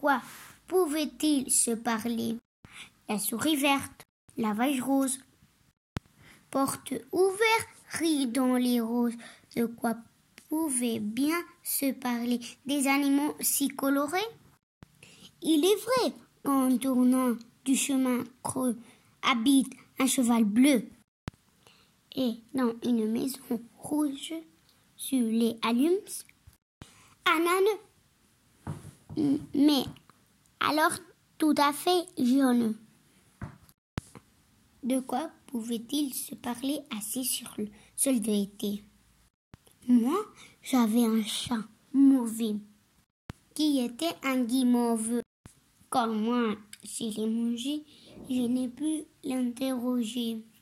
quoi pouvaient-ils se parler? La souris verte, la vache rose. Porte ouverte, rit dans les roses. De quoi pouvaient bien se parler des animaux si colorés? Il est vrai qu'en tournant du chemin creux habite un cheval bleu. Et dans une maison rouge, sur les allumes, un âne, mais alors tout à fait jaune. De quoi pouvaient-ils se parler assis sur le sol de l'été? Moi, j'avais un chat mauvais qui était un guimauve. Quand moi, je l'ai mangé, je n'ai pu l'interroger.